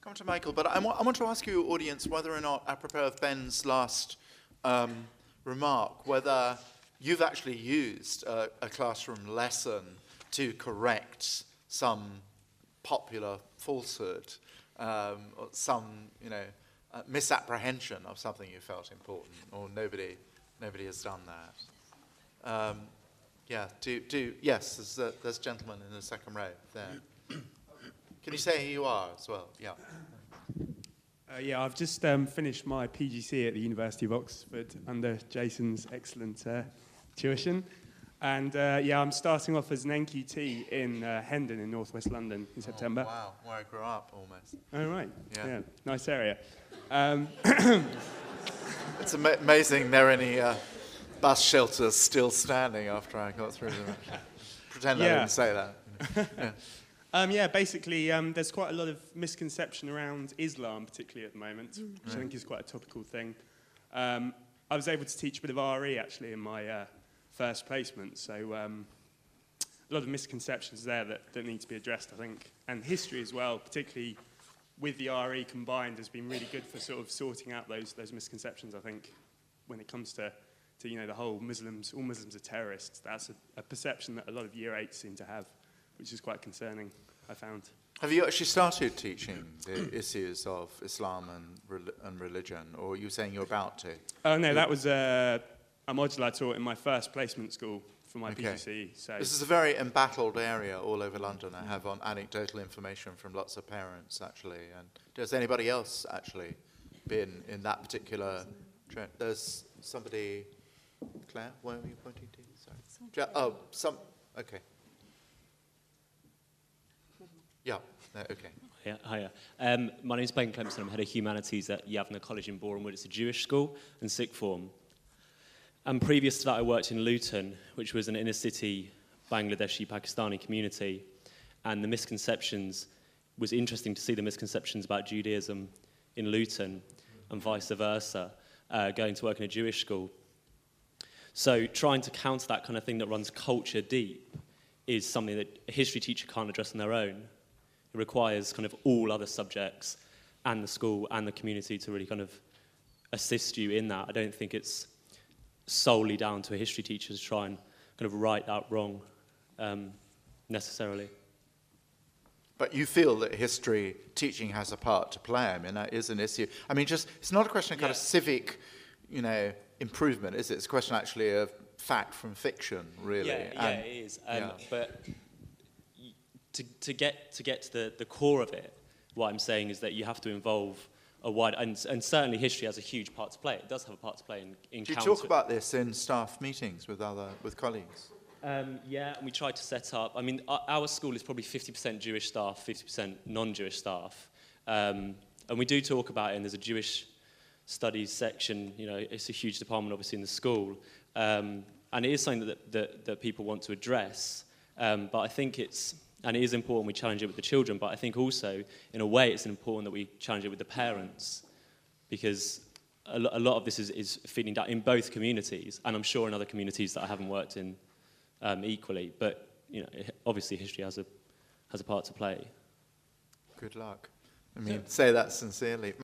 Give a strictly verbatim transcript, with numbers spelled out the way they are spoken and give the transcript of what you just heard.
come to Michael, but I, I want to ask you, audience, whether or not, apropos of Ben's last um, remark, whether you've actually used a, a classroom lesson to correct some popular falsehood, um, or some, you know, uh, misapprehension of something you felt important, or nobody, nobody has done that. Um, yeah, do, do, yes, there's a, there's a gentleman in the second row there. Can you say who you are as well? Yeah. Uh, yeah, I've just um, finished my P G C at the University of Oxford under Jason's excellent uh, tuition. And uh, yeah, I'm starting off as an N Q T in uh, Hendon in northwest London in September. Oh, wow, where I grew up almost. Oh, right. Yeah. Yeah, nice area. Um, it's ama amazing there are any uh, bus shelters still standing after I got through them. Pretend yeah. I didn't say that. Yeah. Um, yeah, basically, um, there's quite a lot of misconception around Islam, particularly at the moment, which right. I think is quite a topical thing. Um, I was able to teach a bit of R E, actually, in my uh, first placement, so um, a lot of misconceptions there that, that need to be addressed, I think. And history as well, particularly with the R E combined, has been really good for sort of sorting out those, those misconceptions, I think, when it comes to, to, you know, the whole Muslims, all Muslims are terrorists. That's a, a perception that a lot of year eights seem to have, which is quite concerning, I found. Have you actually started teaching the issues of Islam and, re and religion, or are you saying you're about to? Oh, no, that was uh, a module I taught in my first placement school for my okay. P G C E. So. This is a very embattled area all over London. I have on anecdotal information from lots of parents, actually. And does anybody else actually been in that particular trend? There's somebody, Claire, where were you pointing to? Sorry. Oh, some, okay. Yeah, no, okay. Yeah, hiya. Um, my name's Ben Clemson. I'm head of humanities at Yavna College in Borehamwood. It's a Jewish school and sixth form. And previous to that, I worked in Luton, which was an inner-city Bangladeshi Pakistani community. And the misconceptions, was interesting to see the misconceptions about Judaism in Luton and vice versa, uh, going to work in a Jewish school. So trying to counter that kind of thing that runs culture deep is something that a history teacher can't address on their own. It requires kind of all other subjects and the school and the community to really kind of assist you in that. I don't think it's solely down to a history teacher to try and kind of right that wrong um, necessarily. But you feel that history teaching has a part to play. I mean, that is an issue. I mean, just it's not a question of kind yeah. of civic, you know, improvement, is it? It's a question actually of fact from fiction, really. Yeah, yeah, and, it is. Um, yeah. But to, to get to get to the, the core of it, what I'm saying is that you have to involve a wide, and, and certainly history has a huge part to play. It does have a part to play in, in Do you counter. talk about this in staff meetings with other with colleagues? Um, yeah, and we tried to set up, I mean, our, our school is probably fifty percent Jewish staff, fifty percent non-Jewish staff. Um, and we do talk about it, and there's a Jewish studies section, you know, it's a huge department obviously in the school. Um, and it is something that, that, that people want to address. Um, but I think it's, and it is important we challenge it with the children, but I think also, in a way, it's important that we challenge it with the parents, because a, lo a lot of this is, is feeding down in both communities, and I'm sure in other communities that I haven't worked in um, equally, but you know, obviously history has a, has a part to play. Good luck. I mean, say that sincerely.